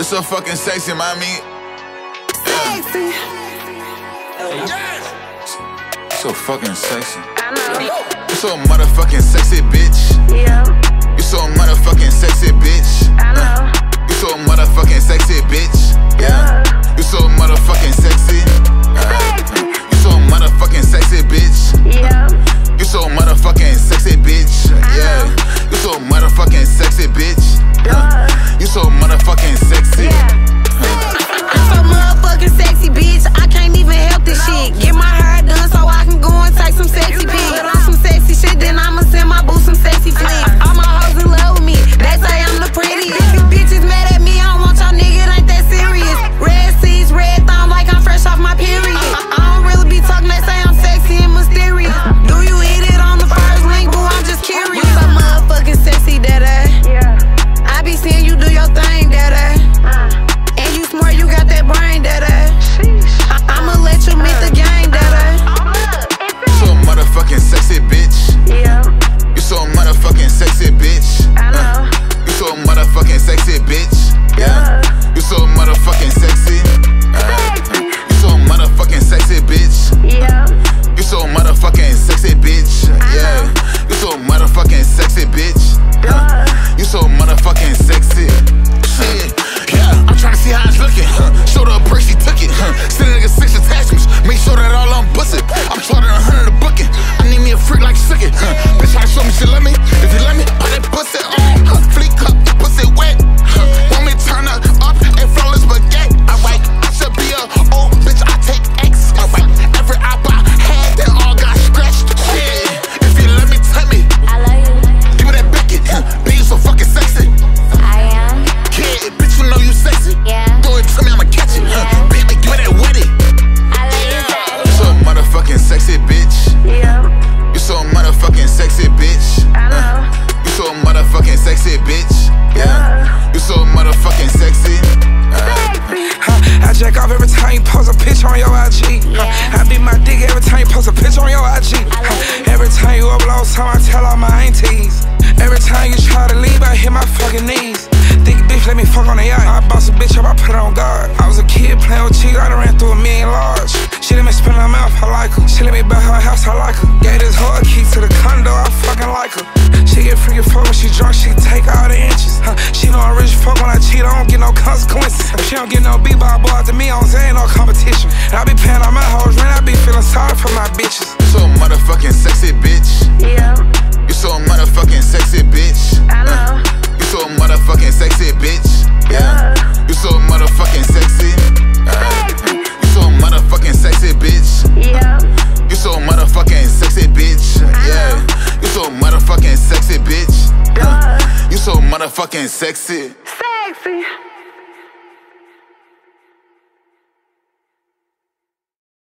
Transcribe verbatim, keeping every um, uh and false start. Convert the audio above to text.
so fucking sexy, mommy. Sexy. Yes. So fucking sexy. I know. You so motherfucking sexy, bitch. Yeah. You so motherfucking sexy, bitch. I know. You so motherfucking sexy, bitch. Yeah. You so motherfucking sexy. Sexy. You so motherfucking sexy, bitch. Yeah. You so motherfucking sexy, bitch. Yeah. You so motherfucking sexy, bitch. You so motherfucking sexy. I'm so motherfucking sexy, bitch. I can't even help this shit. Get my hair done so I can go and take some sexy pics. Put on some sexy shit, then I'ma send my boo some sexy flicks. All my hoes in love with me. They say I'm the prettiest. Bitches mad at me. I don't want y'all niggas. Ain't that serious? Red seas, red thumb, like I'm fresh off my period. I, I don't really be talking. They say I'm sexy and mysterious. Do you hit it on the first link, boo? I'm just curious. You so motherfucking sexy, daddy. Yeah. I be seeing you do your thing, daddy. And you smart, you got that brain, daddy. I- I'ma let you meet the gang, daddy. You so motherfucking sexy, bitch. Yeah, You so motherfucking sexy, bitch. I know. You so motherfucking sexy, bitch. Yeah. You so motherfucking sexy. Sexy. You so motherfucking sexy, bitch. Yeah, You so motherfucking sexy, bitch. Yeah. You so motherfucking sexy, bitch. You so motherfucking sexy. Shit. Yeah, I'm tryna see how it's looking. Huh. Show the break, she took it. Huh. Send a nigga six attachments. Make sure that all I'm busted. I'm charging a hundred a booking. I need me a freak like Sucket. Huh. Bitch, try to show me she love me. If you love me, put that pussy on. Huh. Fleek cup, pussy wet. Huh. Want me turn up, up and flawless baguette. Alright, I should be a old bitch. I take X. Alright, every op I had, they all got scratched. Yeah, if you let me, tell me. I love you. Give me that Beckett. Huh. Be so fucking sexy. I am. Yeah, bitch, you know you sexy. Yeah. Throw it to me, I'ma catch it. Huh. Yeah. Baby, give me that witty. I love you, daddy. You so motherfucking sexy, bitch. Yeah, You so motherfucking sexy, bitch. I know. You so motherfucking sexy, bitch. Yeah. You so motherfucking sexy. Sexy. I jack off every time you post a picture on your I G. Yeah. I beat my dick every time you post a picture on your I G. Every time you upload something, I tell all my aunties. Every time you try to leave, I hit my fucking knees. Thick bitch, let me fuck on the yacht. I boss a bitch up, I put it on guard. I was a kid playing with cheese, I done ran through a million large. She let me spin her mouth, I like her. She let me buy her house, I like her. Gave this whole key to the condo, I fucking like her. She get freaking fuck when she drunk, she take all the inches. Huh. She know I'm rich fuck when I cheat, I don't get no consequences. If she don't get no B-ball boy after me, I don't say ain't no competition. And I be paying all my hoes rent, I be feeling sorry for my bitches. You so motherfucking sexy, bitch. Yeah, You so motherfucking sexy, bitch. I know. You so motherfucking sexy, bitch. Yeah. You so motherfucking sexy. Sexy. You so motherfucking sexy, bitch. Yeah, You so motherfucking sexy, bitch. Yeah. You so motherfucking sexy, bitch. You so motherfucking sexy. sexy.